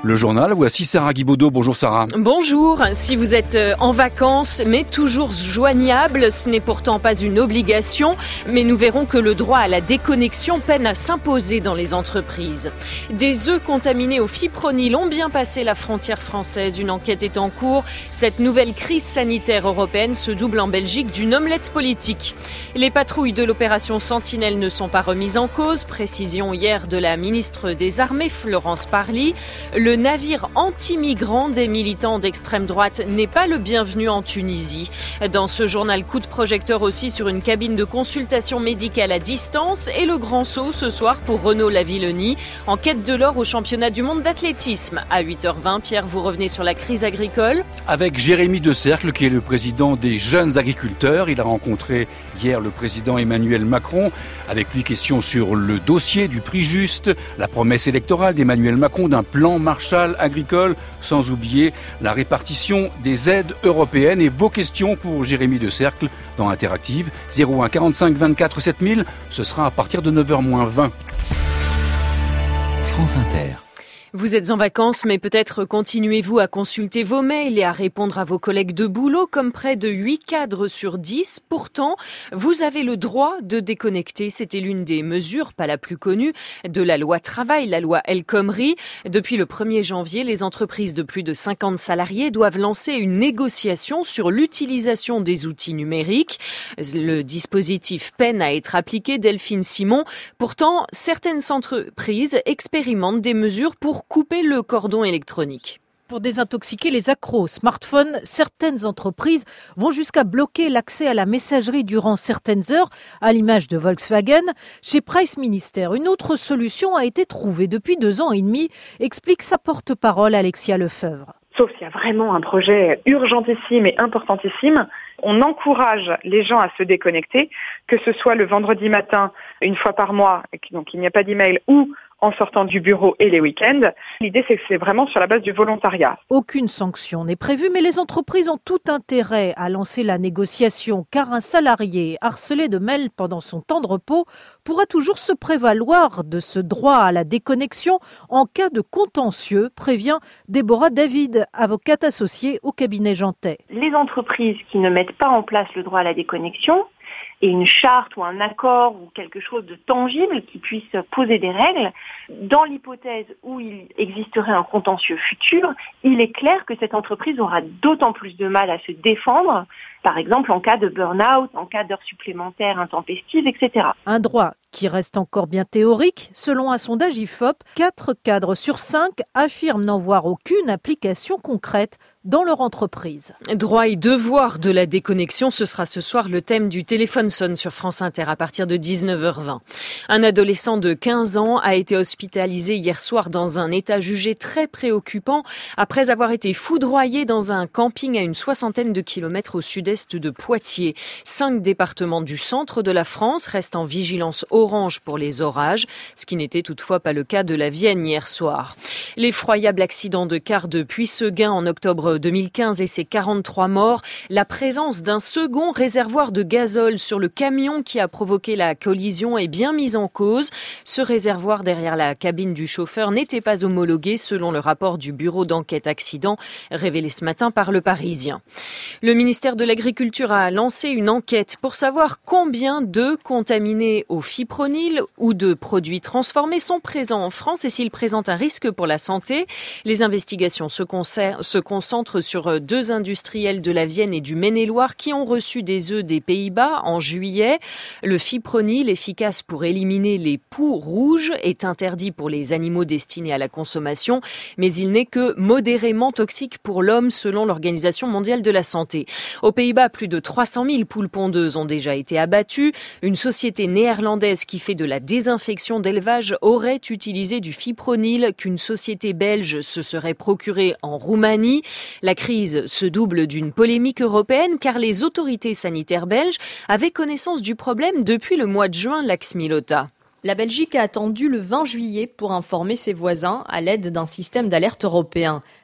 Le journal, voici Sarah Guibaudot. Bonjour Sarah. Bonjour. Si vous êtes en vacances mais toujours joignable, ce n'est pourtant pas une obligation, mais nous verrons que le droit à la déconnexion peine à s'imposer dans les entreprises. Des œufs contaminés au fipronil ont bien passé la frontière française. Une enquête est en cours. Cette nouvelle crise sanitaire européenne se double en Belgique d'une omelette politique. Les patrouilles de l'opération Sentinelle ne sont pas remises en cause. Précision hier de la ministre des Armées, Florence Parly. Le navire anti-migrants des militants d'extrême droite n'est pas le bienvenu en Tunisie. Dans ce journal, coup de projecteur aussi sur une cabine de consultation médicale à distance et le grand saut ce soir pour Renaud Lavillenie en quête de l'or au championnat du monde d'athlétisme. À 8h20, Pierre, vous revenez sur la crise agricole. Avec Jérémy Decercle, qui est le président des jeunes agriculteurs. Il a rencontré hier le président Emmanuel Macron. Avec lui, question sur le dossier du prix juste, la promesse électorale d'Emmanuel Macron d'un plan Marshall agricole, sans oublier la répartition des aides européennes. Et vos questions pour Jérémy Decercle dans Interactive 01 45 24 7000. Ce sera à partir de 9h-20. France Inter. Vous êtes en vacances, mais peut-être continuez-vous à consulter vos mails et à répondre à vos collègues de boulot, comme près de 8 cadres sur 10. Pourtant, vous avez le droit de déconnecter. C'était l'une des mesures, pas la plus connue, de la loi travail, la loi El Khomri. Depuis le 1er janvier, les entreprises de plus de 50 salariés doivent lancer une négociation sur l'utilisation des outils numériques. Le dispositif peine à être appliqué, Delphine Simon. Pourtant, certaines entreprises expérimentent des mesures pour couper le cordon électronique. Pour désintoxiquer les accros au smartphone, certaines entreprises vont jusqu'à bloquer l'accès à la messagerie durant certaines heures, à l'image de Volkswagen. Chez Price Minister, une autre solution a été trouvée depuis 2 ans et demi, explique sa porte-parole Alexia Lefebvre. Sauf s'il y a vraiment un projet urgentissime et importantissime, on encourage les gens à se déconnecter, que ce soit le vendredi matin, une fois par mois, donc il n'y a pas d'email, ou en sortant du bureau et les week-ends. L'idée, c'est que c'est vraiment sur la base du volontariat. Aucune sanction n'est prévue, mais les entreprises ont tout intérêt à lancer la négociation, car un salarié harcelé de mails pendant son temps de repos pourra toujours se prévaloir de ce droit à la déconnexion en cas de contentieux, prévient Déborah David, avocate associée au cabinet Jantet. Les entreprises qui ne mettent pas en place le droit à la déconnexion, et une charte ou un accord ou quelque chose de tangible qui puisse poser des règles, dans l'hypothèse où il existerait un contentieux futur, il est clair que cette entreprise aura d'autant plus de mal à se défendre, par exemple en cas de burn-out, en cas d'heures supplémentaires intempestives, etc. Un droit qui reste encore bien théorique. Selon un sondage IFOP, 4 cadres sur 5 affirment n'en voir aucune application concrète dans leur entreprise. Droit et devoir de la déconnexion, ce sera ce soir le thème du téléphone sonne sur France Inter à partir de 19h20. Un adolescent de 15 ans a été hospitalisé hier soir dans un état jugé très préoccupant après avoir été foudroyé dans un camping à une 60aine de kilomètres au sud-est de Poitiers. 5 départements du centre de la France restent en vigilance orange pour les orages, ce qui n'était toutefois pas le cas de la Vienne hier soir. L'effroyable accident de car de Puisseguin en octobre 2015 et ses 43 morts, la présence d'un second réservoir de gazole sur le camion qui a provoqué la collision est bien mise en cause. Ce réservoir derrière la cabine du chauffeur n'était pas homologué selon le rapport du bureau d'enquête accident révélé ce matin par Le Parisien. Le ministère de l'Agriculture a lancé une enquête pour savoir combien d'œufs contaminés au fipronil ou de produits transformés sont présents en France et s'ils présentent un risque pour la santé. Les investigations se concentrent sur 2 industriels de la Vienne et du Maine-et-Loire qui ont reçu des œufs des Pays-Bas en juillet. Le fipronil, efficace pour éliminer les poux rouges, est interdit pour les animaux destinés à la consommation, mais il n'est que modérément toxique pour l'homme selon l'Organisation mondiale de la santé. Aux Pays-Bas, plus de 300 000 poules pondeuses ont déjà été abattues. Une société néerlandaise qui fait de la désinfection d'élevage aurait utilisé du fipronil qu'une société belge se serait procuré en Roumanie. La crise se double d'une polémique européenne car les autorités sanitaires belges avaient connaissance du problème depuis le mois de juin, Lax Milota. La Belgique a attendu le 20 juillet pour informer ses voisins à l'aide d'un système d'alerte européen.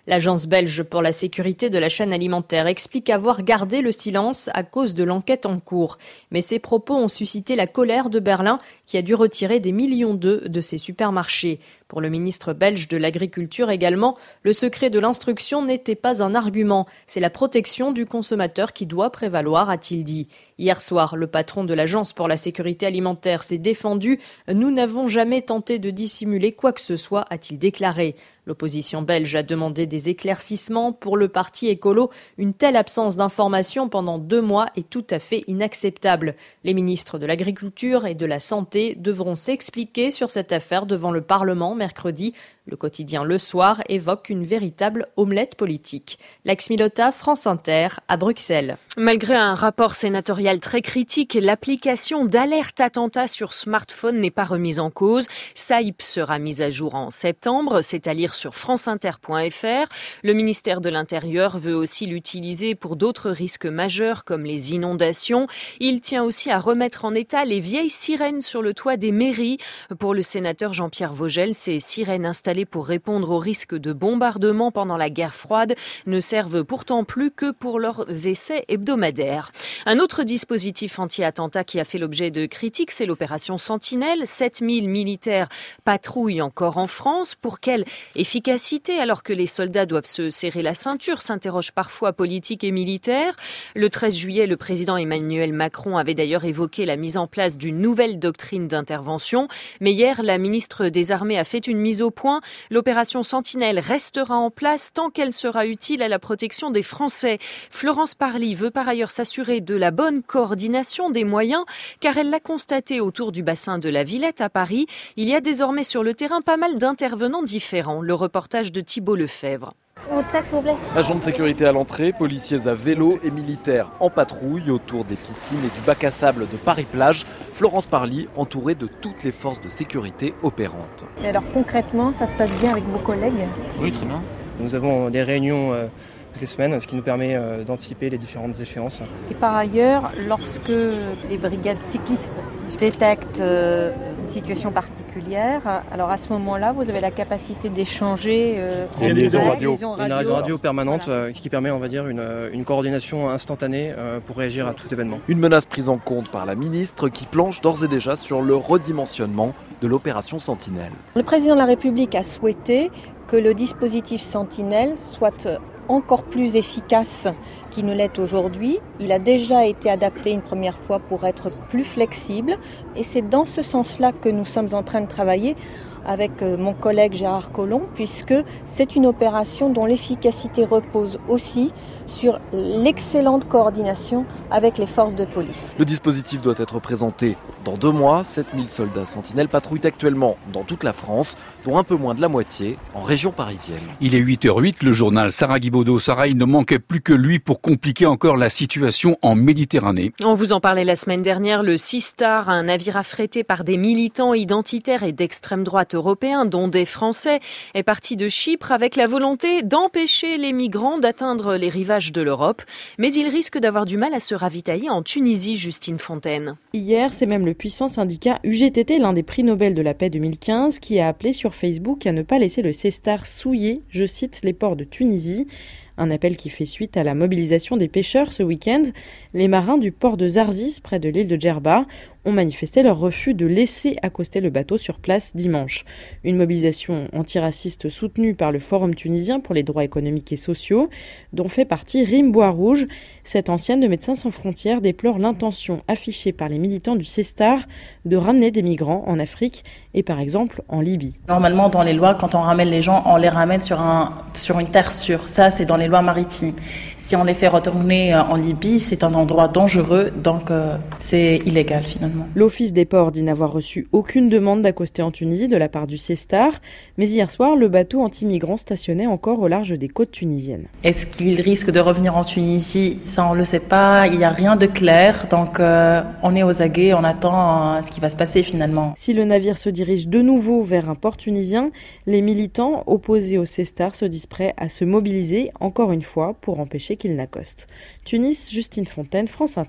L'agence belge pour la sécurité de la chaîne alimentaire explique avoir gardé le silence à cause de l'enquête en cours. Mais ces propos ont suscité la colère de Berlin qui a dû retirer des millions d'œufs de ses supermarchés. Pour le ministre belge de l'Agriculture également, le secret de l'instruction n'était pas un argument. C'est la protection du consommateur qui doit prévaloir, a-t-il dit. Hier soir, le patron de l'Agence pour la sécurité alimentaire s'est défendu. « Nous n'avons jamais tenté de dissimuler quoi que ce soit », a-t-il déclaré. L'opposition belge a demandé des éclaircissements. Pour le parti écolo, une telle absence d'information pendant 2 mois est tout à fait inacceptable. Les ministres de l'Agriculture et de la Santé devront s'expliquer sur cette affaire devant le Parlement mercredi. Le quotidien Le Soir évoque une véritable omelette politique. Lex Milota, France Inter, à Bruxelles. Malgré un rapport sénatorial très critique, l'application d'alerte attentat sur smartphone n'est pas remise en cause. SAIP sera mise à jour en septembre, c'est à lire sur franceinter.fr. Le ministère de l'Intérieur veut aussi l'utiliser pour d'autres risques majeurs comme les inondations. Il tient aussi à remettre en état les vieilles sirènes sur le toit des mairies. Pour le sénateur Jean-Pierre Vogel, ces sirènes installées pour répondre aux risques de bombardement pendant la guerre froide ne servent pourtant plus que pour leurs essais hebdomadaires. Un autre dispositif anti-attentat qui a fait l'objet de critiques, c'est l'opération Sentinelle. 7000 militaires patrouillent encore en France. Pour quelle efficacité alors que les soldats doivent se serrer la ceinture, s'interrogent parfois politiques et militaires. Le 13 juillet, le président Emmanuel Macron avait d'ailleurs évoqué la mise en place d'une nouvelle doctrine d'intervention. Mais hier, la ministre des Armées a fait une mise au point. L'opération Sentinelle restera en place tant qu'elle sera utile à la protection des Français. Florence Parly veut par ailleurs s'assurer de la bonne coordination des moyens, car elle l'a constaté autour du bassin de la Villette à Paris. Il y a désormais sur le terrain pas mal d'intervenants différents. Le reportage de Thibault Lefebvre. Votre sac, s'il vous plaît. Agents de sécurité à l'entrée, policiers à vélo et militaires en patrouille autour des piscines et du bac à sable de Paris-Plage. Florence Parly, entourée de toutes les forces de sécurité opérantes. Et alors concrètement, ça se passe bien avec vos collègues ? Oui, très bien. Nous avons des réunions toutes les semaines, ce qui nous permet d'anticiper les différentes échéances. Et par ailleurs, lorsque les brigades cyclistes détectent une situation particulière, alors à ce moment-là, vous avez la capacité d'échanger une liaison radio. Une liaison radio permanente qui permet, on va dire, une coordination instantanée pour réagir à tout événement. Une menace prise en compte par la ministre qui planche d'ores et déjà sur le redimensionnement de l'opération Sentinelle. Le président de la République a souhaité que le dispositif Sentinelle soit encore plus efficace qu'il ne l'est aujourd'hui. Il a déjà été adapté une première fois pour être plus flexible et c'est dans ce sens-là que nous sommes en train de travailler avec mon collègue Gérard Collomb, puisque c'est une opération dont l'efficacité repose aussi sur l'excellente coordination avec les forces de police. Le dispositif doit être présenté dans 2 mois. 7000 soldats sentinelles patrouillent actuellement dans toute la France, dont un peu moins de la moitié en région parisienne. Il est 8h08, le journal Sarah Guibaudot. Sarah, il ne manquait plus que lui pour compliquer encore la situation en Méditerranée. On vous en parlait la semaine dernière, le Sea Star, un navire affrété par des militants identitaires et d'extrême droite européens, dont des Français, est parti de Chypre avec la volonté d'empêcher les migrants d'atteindre les rivages de l'Europe. Mais il risque d'avoir du mal à se ravitailler en Tunisie, Justine Fontaine. Hier, c'est même le puissant syndicat UGTT, l'un des prix Nobel de la paix 2015, qui a appelé sur Facebook à ne pas laisser le Sea Star souiller, je cite, les ports de Tunisie. Un appel qui fait suite à la mobilisation des pêcheurs ce week-end. Les marins du port de Zarzis, près de l'île de Djerba, ont manifesté leur refus de laisser accoster le bateau sur place dimanche. Une mobilisation antiraciste soutenue par le Forum tunisien pour les droits économiques et sociaux, dont fait partie Rim Bois-Rouge. Cette ancienne de Médecins sans frontières déplore l'intention affichée par les militants du Sea Star de ramener des migrants en Afrique et par exemple en Libye. Normalement, dans les lois, quand on ramène les gens, on les ramène sur une terre sûre. Ça, c'est dans les lois maritimes. Si on les fait retourner en Libye, c'est un endroit dangereux, donc c'est illégal finalement. L'Office des ports dit n'avoir reçu aucune demande d'accoster en Tunisie de la part du Sea Star, mais hier soir, le bateau anti-migrants stationnait encore au large des côtes tunisiennes. Est-ce qu'il risque de revenir en Tunisie ? Ça, on ne le sait pas. Il n'y a rien de clair, donc on est aux aguets, on attend ce qui va se passer finalement. Si le navire se dirige de nouveau vers un port tunisien, les militants opposés au Sea Star se disent prêts à se mobiliser encore une fois pour empêcher qu'il n'accoste. Tunis, Justine Fontaine, France Inter.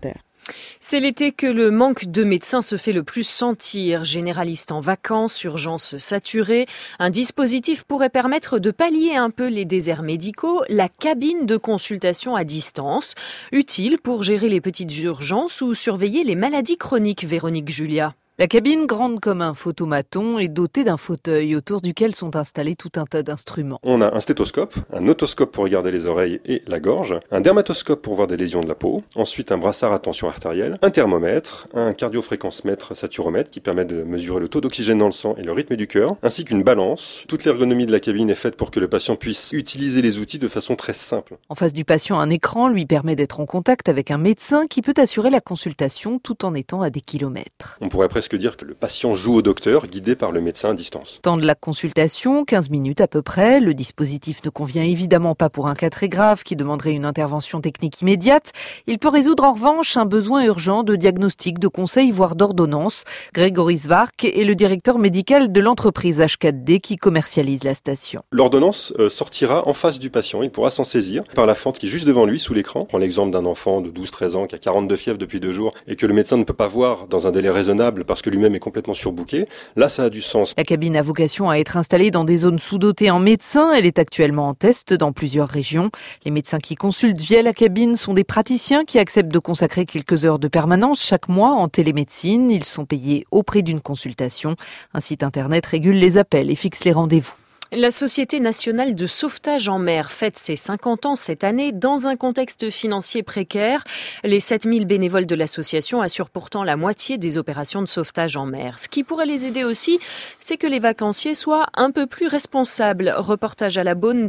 C'est l'été que le manque de médecins se fait le plus sentir. Généralistes en vacances, urgences saturées. Un dispositif pourrait permettre de pallier un peu les déserts médicaux, la cabine de consultation à distance, utile pour gérer les petites urgences ou surveiller les maladies chroniques, Véronique Julia. La cabine, grande comme un photomaton, est dotée d'un fauteuil autour duquel sont installés tout un tas d'instruments. On a un stéthoscope, un otoscope pour regarder les oreilles et la gorge, un dermatoscope pour voir des lésions de la peau, ensuite un brassard à tension artérielle, un thermomètre, un cardiofréquencemètre saturomètre qui permet de mesurer le taux d'oxygène dans le sang et le rythme du cœur, ainsi qu'une balance. Toute l'ergonomie de la cabine est faite pour que le patient puisse utiliser les outils de façon très simple. En face du patient, un écran lui permet d'être en contact avec un médecin qui peut assurer la consultation tout en étant à des kilomètres. On pourrait presque dire que le patient joue au docteur, guidé par le médecin à distance. Temps de la consultation, 15 minutes à peu près. Le dispositif ne convient évidemment pas pour un cas très grave qui demanderait une intervention technique immédiate. Il peut résoudre en revanche un besoin urgent de diagnostic, de conseil, voire d'ordonnance. Grégory Svark est le directeur médical de l'entreprise H4D qui commercialise la station. L'ordonnance sortira en face du patient. Il pourra s'en saisir par la fente qui est juste devant lui, sous l'écran. Prends l'exemple d'un enfant de 12-13 ans qui a 42 fièvres depuis 2 jours et que le médecin ne peut pas voir dans un délai raisonnable parce que lui-même est complètement surbooké. Là, ça a du sens. La cabine a vocation à être installée dans des zones sous-dotées en médecins. Elle est actuellement en test dans plusieurs régions. Les médecins qui consultent via la cabine sont des praticiens qui acceptent de consacrer quelques heures de permanence chaque mois en télémédecine. Ils sont payés au prix d'une consultation. Un site internet régule les appels et fixe les rendez-vous. La Société nationale de sauvetage en mer fête ses 50 ans cette année dans un contexte financier précaire. Les 7000 bénévoles de l'association assurent pourtant la moitié des opérations de sauvetage en mer. Ce qui pourrait les aider aussi, c'est que les vacanciers soient un peu plus responsables. Reportage à la Baule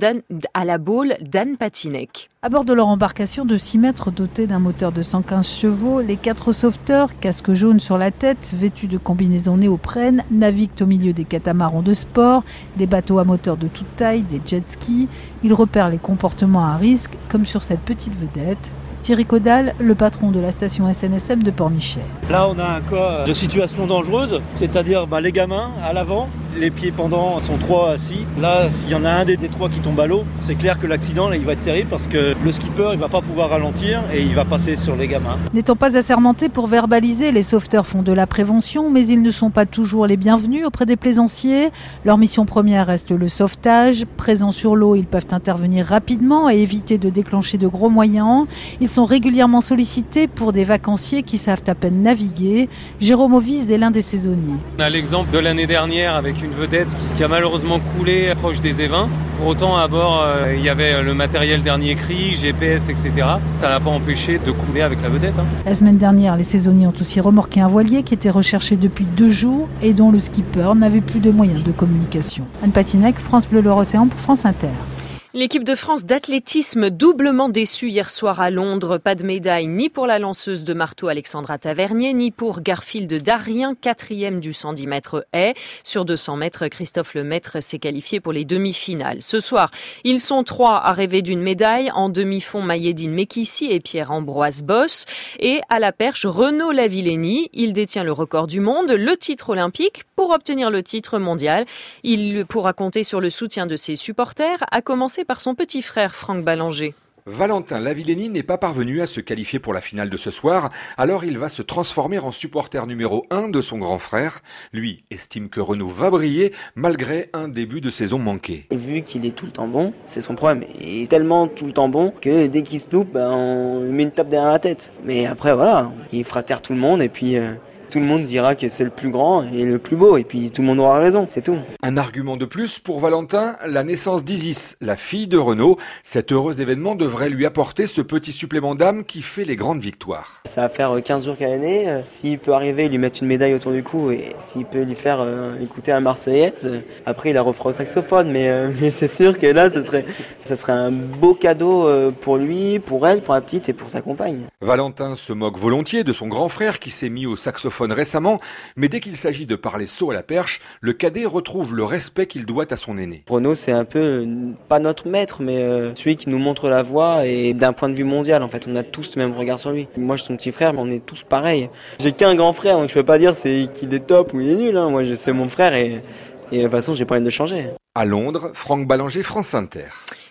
d'Anne Patinec. À bord de leur embarcation de 6 mètres dotée d'un moteur de 115 chevaux, les 4 sauveteurs, casque jaune sur la tête, vêtus de combinaisons néoprène, naviguent au milieu des catamarans de sport, des bateaux à moteur de toute taille, des jet skis. Ils repèrent les comportements à risque, comme sur cette petite vedette. Thierry Caudal, le patron de la station SNSM de Pornichet. Là, on a un cas de situation dangereuse, c'est-à-dire les gamins à l'avant, les pieds pendants sont 3 assis. Là, s'il y en a un des 3 qui tombe à l'eau, c'est clair que l'accident, là, il va être terrible parce que le skipper, il va pas pouvoir ralentir et il va passer sur les gamins. N'étant pas assermentés pour verbaliser, les sauveteurs font de la prévention, mais ils ne sont pas toujours les bienvenus auprès des plaisanciers. Leur mission première reste le sauvetage. Présents sur l'eau, ils peuvent intervenir rapidement et éviter de déclencher de gros moyens. Ils sont régulièrement sollicités pour des vacanciers qui savent à peine naviguer. Jérôme Ovise est l'un des saisonniers. On a l'exemple de l'année dernière avec une vedette qui a malheureusement coulé proche des évins. Pour autant, à bord, il y avait le matériel dernier cri, GPS, etc. Ça n'a pas empêché de couler avec la vedette. La semaine dernière, les saisonniers ont aussi remorqué un voilier qui était recherché depuis 2 jours et dont le skipper n'avait plus de moyens de communication. Anne Patinec, France Bleu Loire-Océan pour France Inter. L'équipe de France d'athlétisme doublement déçue hier soir à Londres. Pas de médaille ni pour la lanceuse de marteau Alexandra Tavernier, ni pour Garfield Darien, 4e du 110 mètres haies. Sur 200 mètres, Christophe Lemaître s'est qualifié pour les demi-finales. Ce soir, ils sont 3 à rêver d'une médaille. En demi-fond, Mayedine Mekissi et Pierre-Ambroise Boss. Et à la perche, Renaud Lavillenie. Il détient le record du monde, le titre olympique. Pour obtenir le titre mondial, il pourra compter sur le soutien de ses supporters, à commencer par son petit frère Franck Ballanger. Valentin Lavillenie n'est pas parvenu à se qualifier pour la finale de ce soir, alors il va se transformer en supporter numéro 1 de son grand frère. Lui estime que Renaud va briller malgré un début de saison manqué. Et vu qu'il est tout le temps bon, c'est son problème. Il est tellement tout le temps bon que dès qu'il se loupe, on lui met une tape derrière la tête. Mais après voilà, il fera taire tout le monde et puis... tout le monde dira que c'est le plus grand et le plus beau, et puis tout le monde aura raison, c'est tout. Un argument de plus pour Valentin, la naissance d'Isis, la fille de Renaud. Cet heureux événement devrait lui apporter ce petit supplément d'âme qui fait les grandes victoires. Ça va faire 15 jours qu'elle est née. S'il peut arriver, lui mettre une médaille autour du cou, et s'il peut lui faire écouter un Marseillaise, après il la refera au saxophone, mais c'est sûr que là, ça serait un beau cadeau pour lui, pour elle, pour la petite et pour sa compagne. Valentin se moque volontiers de son grand frère qui s'est mis au saxophone récemment, mais dès qu'il s'agit de parler saut à la perche, le cadet retrouve le respect qu'il doit à son aîné. Renaud, c'est un peu, pas notre maître, mais celui qui nous montre la voie, et d'un point de vue mondial, en fait, on a tous le même regard sur lui. Moi, je suis son petit frère, mais on est tous pareils. J'ai qu'un grand frère, donc je peux pas dire qu'il est top ou il est nul. Moi, c'est mon frère, et de toute façon, j'ai pas envie de changer. À Londres, Franck Ballanger, France Inter.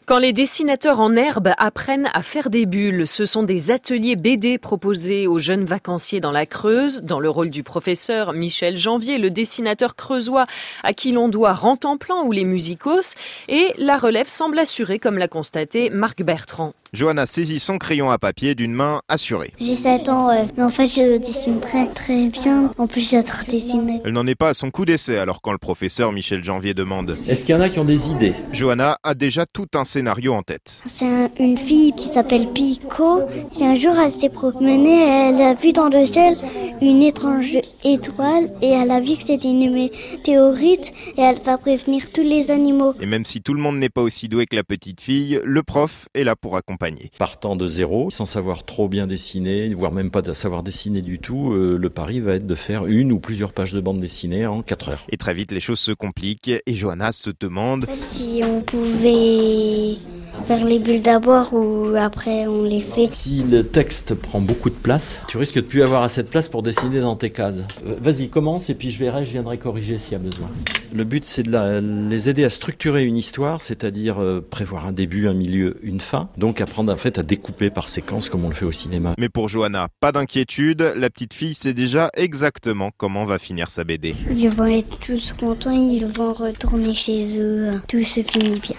Quand les dessinateurs en herbe apprennent à faire des bulles, ce sont des ateliers BD proposés aux jeunes vacanciers dans la Creuse, dans le rôle du professeur Michel Janvier, le dessinateur creusois à qui l'on doit Rantanplan ou les Musicos, et la relève semble assurée, comme l'a constaté Marc Bertrand. Johanna saisit son crayon à papier d'une main assurée. J'ai 7 ans, mais en fait je dessine très bien. En plus j'adore dessiner. Elle n'en est pas à son coup d'essai alors quand le professeur Michel Janvier demande. Est-ce qu'il y en a qui ont des idées ? Johanna a déjà tout un scénario en tête. C'est une fille qui s'appelle Pico. Et un jour elle s'est promenée, elle a vu dans le ciel une étrange étoile et elle a vu que c'était une météorite et elle va prévenir tous les animaux. Et même si tout le monde n'est pas aussi doué que la petite fille, le prof est là pour accompagner. Partant de zéro, sans savoir trop bien dessiner, voire même pas de savoir dessiner du tout, le pari va être de faire une ou plusieurs pages de bande dessinée en 4 heures. Et très vite, les choses se compliquent et Johanna se demande si on pouvait faire les bulles d'abord ou après on les fait. Si le texte prend beaucoup de place, tu risques de plus avoir assez de place pour dessiner dans tes cases. Vas-y, commence et puis je viendrai corriger s'il y a besoin. Le but, c'est de les aider à structurer une histoire, c'est-à-dire prévoir un début, un milieu, une fin. Donc apprendre en fait à découper par séquences comme on le fait au cinéma. Mais pour Johanna, pas d'inquiétude, la petite fille sait déjà exactement comment va finir sa BD. Ils vont être tous contents, ils vont retourner chez eux, tout se finit bien.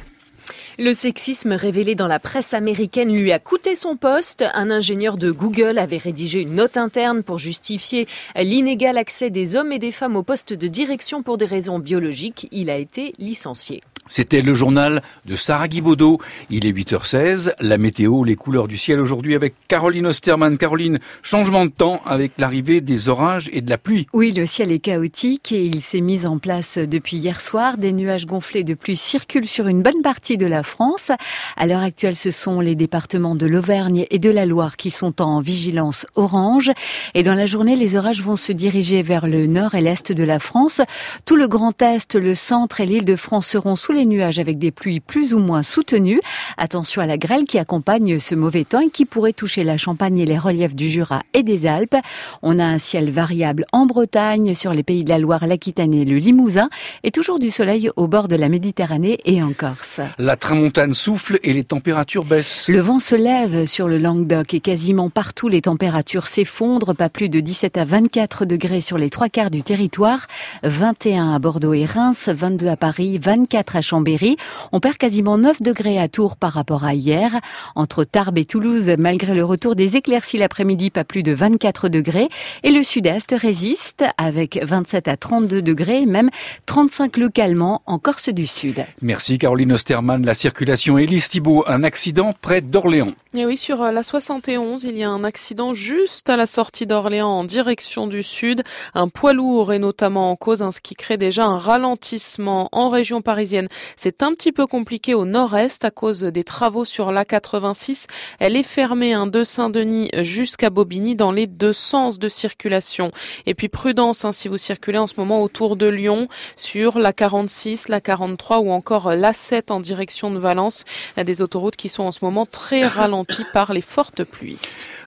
Le sexisme révélé dans la presse américaine lui a coûté son poste. Un ingénieur de Google avait rédigé une note interne pour justifier l'inégal accès des hommes et des femmes aux postes de direction pour des raisons biologiques. Il a été licencié. C'était le journal de Sarah Guibaudot. Il est 8h16. La météo, les couleurs du ciel aujourd'hui avec Caroline Osterman. Caroline, changement de temps avec l'arrivée des orages et de la pluie. Oui, le ciel est chaotique et il s'est mis en place depuis hier soir. Des nuages gonflés de pluie circulent sur une bonne partie de la France. À l'heure actuelle, ce sont les départements de l'Auvergne et de la Loire qui sont en vigilance orange. Et dans la journée, les orages vont se diriger vers le nord et l'est de la France. Tout le Grand Est, le centre et l'Île-de-France seront sous les nuages avec des pluies plus ou moins soutenues. Attention à la grêle qui accompagne ce mauvais temps et qui pourrait toucher la Champagne et les reliefs du Jura et des Alpes. On a un ciel variable en Bretagne, sur les pays de la Loire, l'Aquitaine et le Limousin, et toujours du soleil au bord de la Méditerranée et en Corse. La tramontane souffle et les températures baissent. Le vent se lève sur le Languedoc et quasiment partout les températures s'effondrent, pas plus de 17 à 24 degrés sur les 3/4 du territoire, 21 à Bordeaux et Reims, 22 à Paris, 24 à Chambéry. On perd quasiment 9 degrés à Tours par rapport à hier. Entre Tarbes et Toulouse, malgré le retour des éclaircies l'après-midi, pas plus de 24 degrés. Et le sud-est résiste avec 27 à 32 degrés, même 35 localement en Corse du Sud. Merci Caroline Osterman. La circulation, Élise Thibault, un accident près d'Orléans. Et oui, sur la 71, il y a un accident juste à la sortie d'Orléans en direction du sud. Un poids lourd est notamment en cause, ce qui crée déjà un ralentissement en région parisienne. C'est un petit peu compliqué au nord-est à cause des travaux sur l'A86. Elle est fermée de Saint-Denis jusqu'à Bobigny dans les deux sens de circulation. Et puis prudence si vous circulez en ce moment autour de Lyon sur la 46, la 43 ou encore l'A7 en direction de Valence. Des autoroutes qui sont en ce moment très ralenties par les fortes pluies.